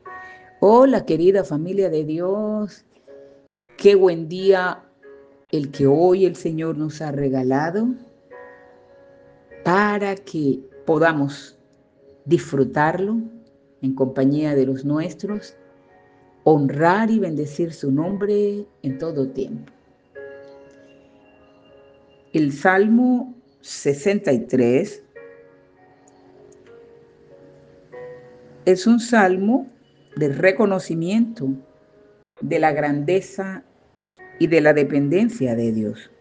Hola, querida familia de Dios. Qué buen día el que hoy el Señor nos ha regalado para que podamos disfrutarlo en compañía de los nuestros, honrar y bendecir su nombre en todo tiempo. El Salmo 63 es un salmo de reconocimiento de la grandeza y de la dependencia de Dios.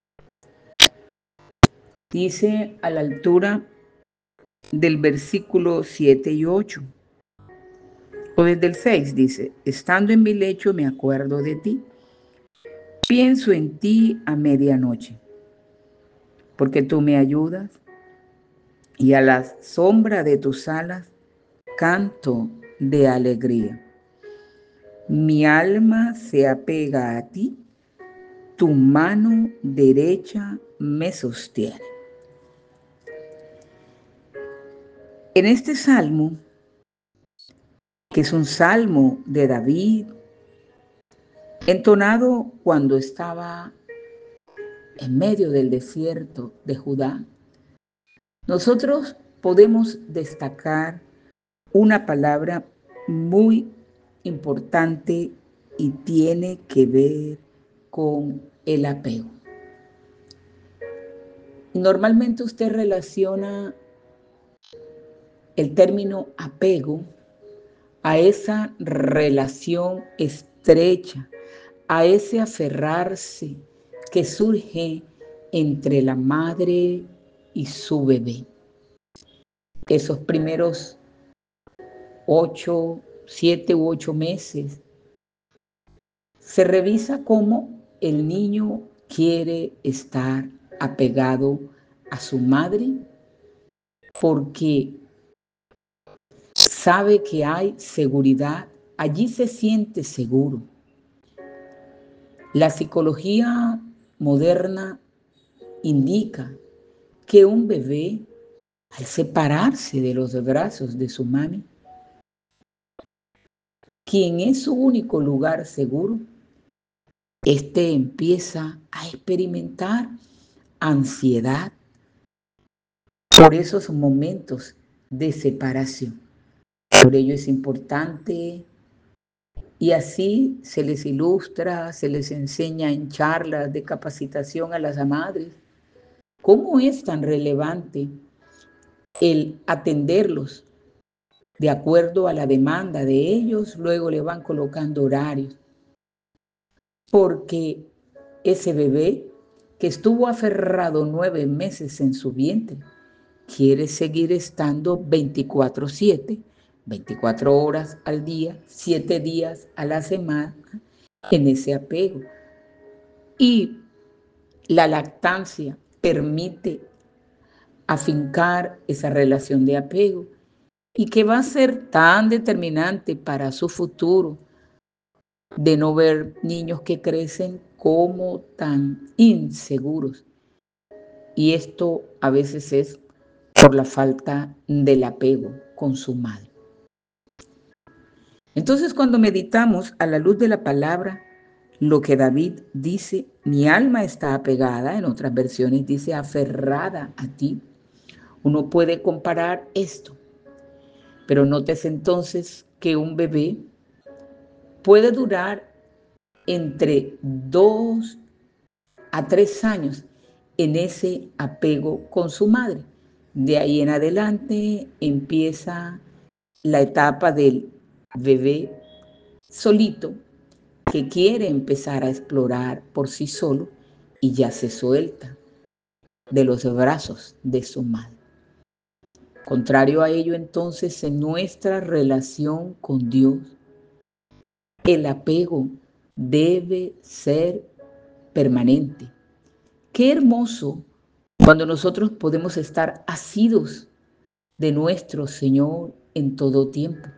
Dice a la altura del versículo 7 y 8, o desde el 6 dice: estando en mi lecho me acuerdo de ti, pienso en ti a medianoche, porque tú me ayudas y a la sombra de tus alas canto de alegría. Mi alma se apega a ti, tu mano derecha me sostiene. En este salmo, que es un salmo de David, entonado cuando estaba en medio del desierto de Judá, nosotros podemos destacar una palabra muy importante y tiene que ver con el apego. Normalmente usted relaciona el término apego a esa relación estrecha, a ese aferrarse que surge entre la madre y su bebé. Esos primeros 7 u 8 meses, se revisa cómo el niño quiere estar apegado a su madre porque sabe que hay seguridad, allí se siente seguro. La psicología moderna indica que un bebé, al separarse de los brazos de su mami, quien es su único lugar seguro, este empieza a experimentar ansiedad por esos momentos de separación. Por ello es importante, y así se les ilustra, se les enseña en charlas de capacitación a las madres, cómo es tan relevante el atenderlos de acuerdo a la demanda de ellos. Luego le van colocando horarios, porque ese bebé que estuvo aferrado 9 meses en su vientre quiere seguir estando 24/7, 24 horas al día, 7 días a la semana en ese apego. Y la lactancia permite afincar esa relación de apego, y que va a ser tan determinante para su futuro, de no ver niños que crecen como tan inseguros. Y esto a veces es por la falta del apego con su madre. Entonces, cuando meditamos a la luz de la palabra, lo que David dice: mi alma está apegada, en otras versiones dice aferrada a ti. Uno puede comparar esto, pero nótese entonces que un bebé puede durar entre 2 a 3 años en ese apego con su madre. De ahí en adelante empieza la etapa del bebé solito, que quiere empezar a explorar por sí solo y ya se suelta de los brazos de su madre. Contrario a ello, entonces, en nuestra relación con Dios, el apego debe ser permanente. Qué hermoso cuando nosotros podemos estar asidos de nuestro Señor en todo tiempo.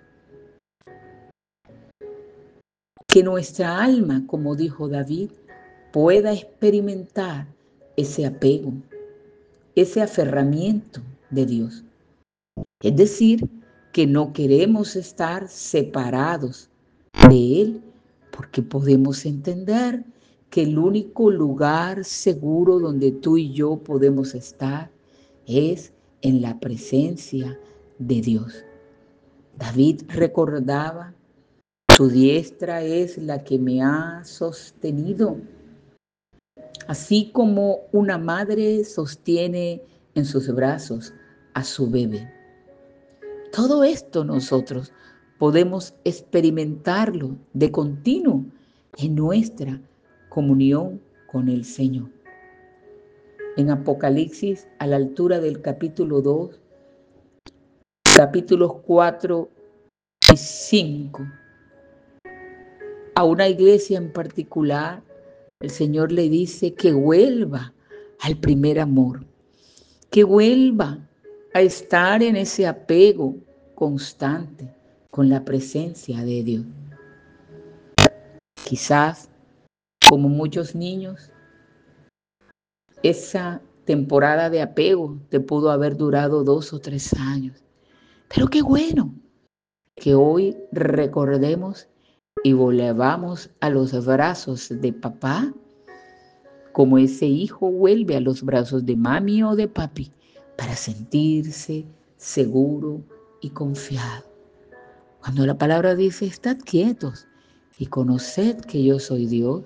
Que nuestra alma, como dijo David, pueda experimentar ese apego, ese aferramiento de Dios. Es decir, que no queremos estar separados de Él, porque podemos entender que el único lugar seguro donde tú y yo podemos estar es en la presencia de Dios. David recordaba: tu diestra es la que me ha sostenido, así como una madre sostiene en sus brazos a su bebé. Todo esto nosotros podemos experimentarlo de continuo en nuestra comunión con el Señor. En Apocalipsis, a la altura del capítulo 2, capítulos 4 y 5, a una iglesia en particular, el Señor le dice que vuelva al primer amor, que vuelva a estar en ese apego constante con la presencia de Dios. Quizás, como muchos niños, esa temporada de apego te pudo haber durado 2 o 3 años. Pero qué bueno que hoy recordemos y volvamos a los brazos de papá, como ese hijo vuelve a los brazos de mami o de papi para sentirse seguro y confiado. Cuando la palabra dice: estad quietos y conoced que yo soy Dios,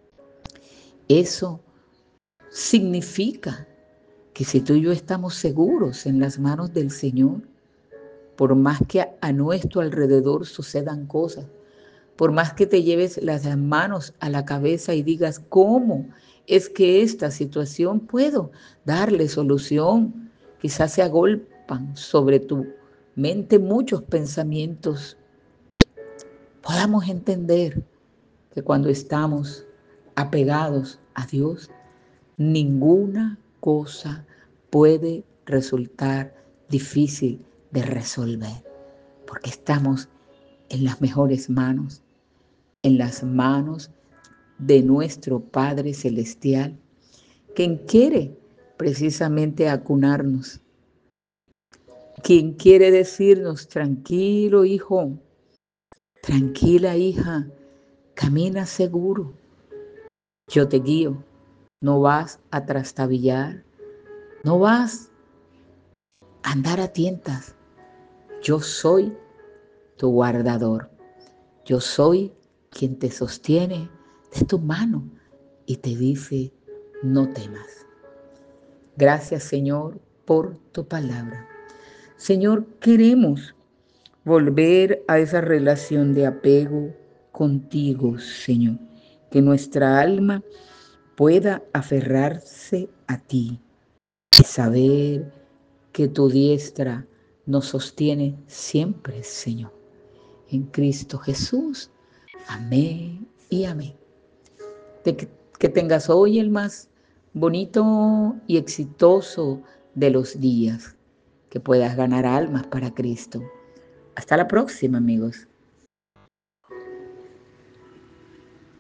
eso significa que si tú y yo estamos seguros en las manos del Señor, por más que a nuestro alrededor sucedan cosas, por más que te lleves las manos a la cabeza y digas: ¿cómo es que esta situación puedo darle solución? Quizás se agolpan sobre tu mente muchos pensamientos. Podamos entender que cuando estamos apegados a Dios, ninguna cosa puede resultar difícil de resolver, porque estamos en las mejores manos, en las manos de nuestro Padre Celestial, quien quiere precisamente acunarnos, quien quiere decirnos: tranquilo hijo, tranquila hija, camina seguro, yo te guío, no vas a trastabillar, no vas a andar a tientas, yo soy tu guardador, yo soy quien te sostiene de tu mano y te dice: no temas. Gracias, Señor, por tu palabra. Señor, queremos volver a esa relación de apego contigo, Señor, que nuestra alma pueda aferrarse a ti y saber que tu diestra nos sostiene siempre, Señor. En Cristo Jesús. Amén y amén. Que tengas hoy el más bonito y exitoso de los días, que puedas ganar almas para Cristo. Hasta la próxima, amigos.